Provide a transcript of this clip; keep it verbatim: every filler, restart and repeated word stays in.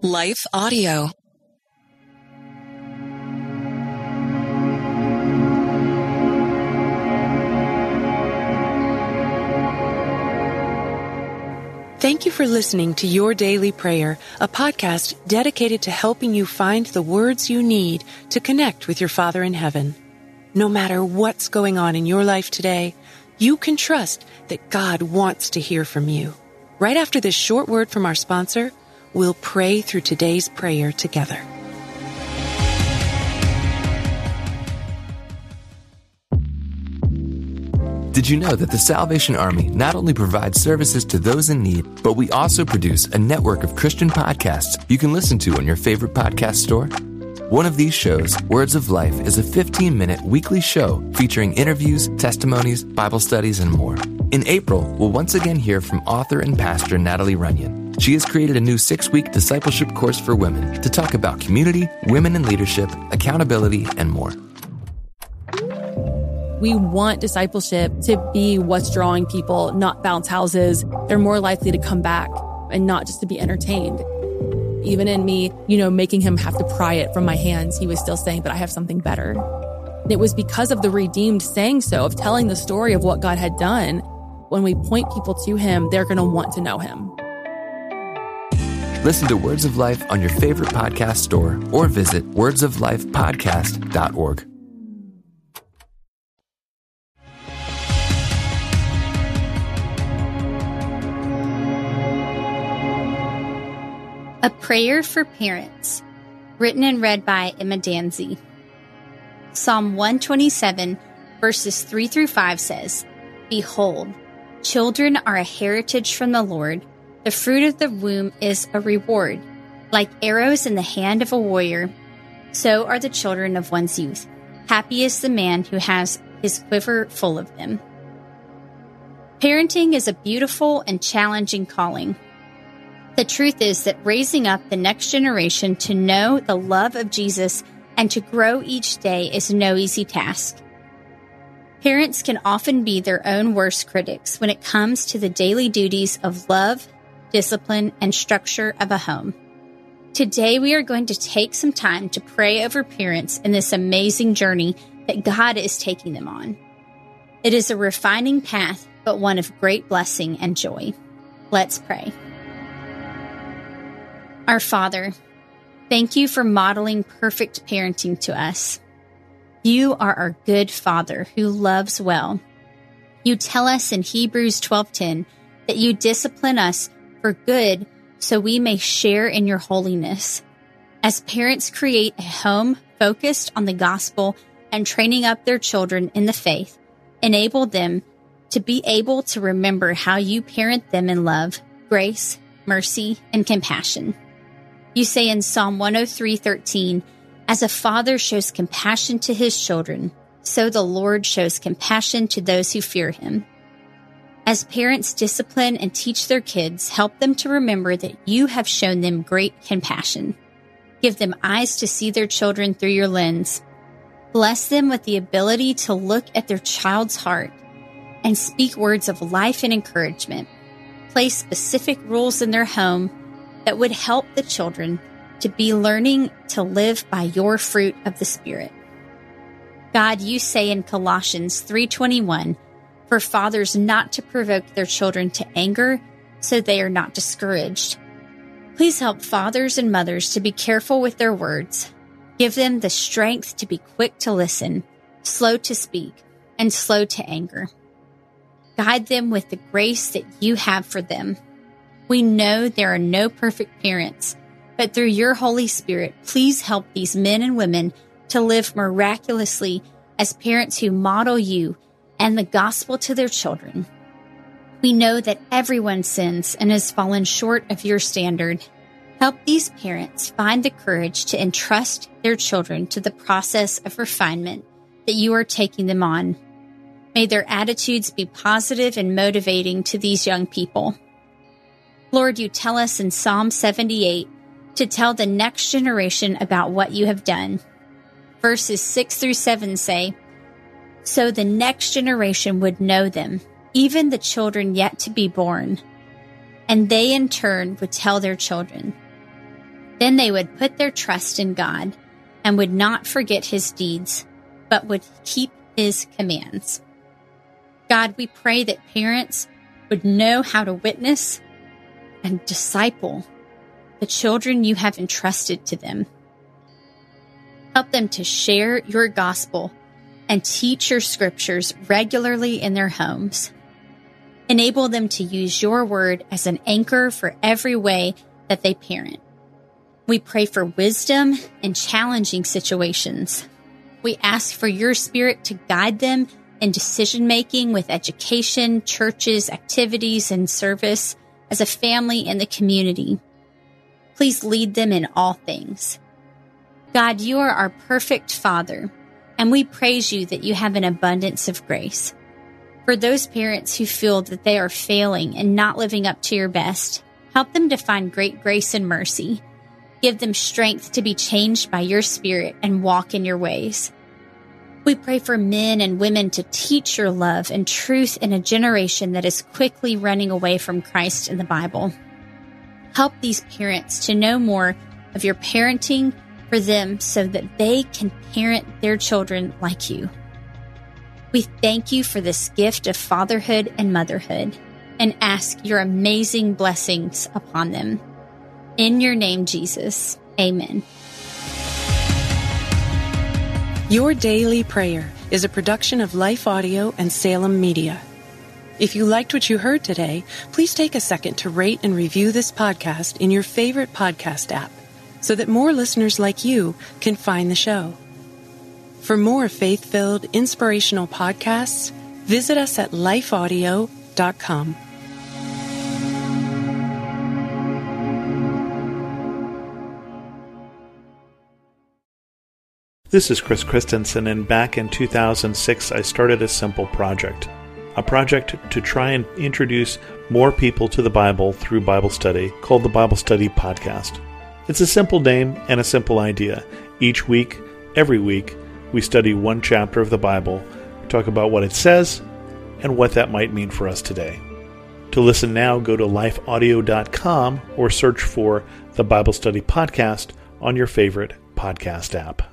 Life Audio. Thank you for listening to Your Daily Prayer, a podcast dedicated to helping you find the words you need to connect with your Father in heaven. No matter what's going on in your life today, you can trust that God wants to hear from you. Right after this short word from our sponsor, we'll pray through today's prayer together. Did you know that the Salvation Army not only provides services to those in need, but we also produce a network of Christian podcasts you can listen to on your favorite podcast store? One of these shows, Words of Life, is a fifteen-minute weekly show featuring interviews, testimonies, Bible studies, and more. In April, we'll once again hear from author and pastor Natalie Runyon. She has created a new six-week discipleship course for women to talk about community, women in leadership, accountability, and more. We want discipleship to be what's drawing people, not bounce houses. They're more likely to come back and not just to be entertained. Even in me, you know, making him have to pry it from my hands, he was still saying, but I have something better. And it was because of the redeemed saying so, of telling the story of what God had done. When we point people to him, they're going to want to know him. Listen to Words of Life on your favorite podcast store or visit words of life podcast dot org. A Prayer for Parents, written and read by Emma Danzy. Psalm one twenty-seven, verses three through five says, "Behold, children are a heritage from the Lord. The fruit of the womb is a reward. Like arrows in the hand of a warrior, so are the children of one's youth. Happy is the man who has his quiver full of them." Parenting is a beautiful and challenging calling. The truth is that raising up the next generation to know the love of Jesus and to grow each day is no easy task. Parents can often be their own worst critics when it comes to the daily duties of love, discipline, and structure of a home. Today, we are going to take some time to pray over parents in this amazing journey that God is taking them on. It is a refining path, but one of great blessing and joy. Let's pray. Our Father, thank you for modeling perfect parenting to us. You are our good Father who loves well. You tell us in Hebrews twelve ten that you discipline us for good so we may share in your holiness. As parents create a home focused on the gospel and training up their children in the faith, enable them to be able to remember how you parent them in love, grace, mercy, and compassion. You say in Psalm one oh three thirteen, "As a father shows compassion to his children, so the Lord shows compassion to those who fear him." As parents discipline and teach their kids, help them to remember that you have shown them great compassion. Give them eyes to see their children through your lens. Bless them with the ability to look at their child's heart and speak words of life and encouragement. Place specific rules in their home that would help the children to be learning to live by your fruit of the Spirit. God, you say in Colossians three twenty-one, "For fathers not to provoke their children to anger, so they are not discouraged." Please help fathers and mothers to be careful with their words. Give them the strength to be quick to listen, slow to speak, and slow to anger. Guide them with the grace that you have for them. We know there are no perfect parents, but through your Holy Spirit, please help these men and women to live miraculously as parents who model you and the gospel to their children. We know that everyone sins and has fallen short of your standard. Help these parents find the courage to entrust their children to the process of refinement that you are taking them on. May their attitudes be positive and motivating to these young people. Lord, you tell us in Psalm seventy-eight to tell the next generation about what you have done. Verses six through seven say, "So the next generation would know them, even the children yet to be born, and they in turn would tell their children. Then they would put their trust in God and would not forget his deeds, but would keep his commands. God, we pray that parents would know how to witness and disciple the children you have entrusted to them. Help them to share your gospel and teach your scriptures regularly in their homes. Enable them to use your word as an anchor for every way that they parent. We pray for wisdom in challenging situations. We ask for your Spirit to guide them in decision-making with education, churches, activities, and service as a family in the community. Please lead them in all things. God, you are our perfect Father, and we praise you that you have an abundance of grace. For those parents who feel that they are failing and not living up to your best, help them to find great grace and mercy. Give them strength to be changed by your Spirit and walk in your ways. We pray for men and women to teach your love and truth in a generation that is quickly running away from Christ and the Bible. Help these parents to know more of your parenting for them so that they can parent their children like you. We thank you for this gift of fatherhood and motherhood and ask your amazing blessings upon them. In your name, Jesus. Amen. Your Daily Prayer is a production of Life Audio and Salem Media. If you liked what you heard today, please take a second to rate and review this podcast in your favorite podcast app so that more listeners like you can find the show. For more faith-filled, inspirational podcasts, visit us at life audio dot com. This is Chris Christensen, and back in two thousand six, I started a simple project. A project to try and introduce more people to the Bible through Bible study called the Bible Study Podcast. It's a simple name and a simple idea. Each week, every week, we study one chapter of the Bible, talk about what it says, and what that might mean for us today. To listen now, go to life audio dot com or search for the Bible Study Podcast on your favorite podcast app.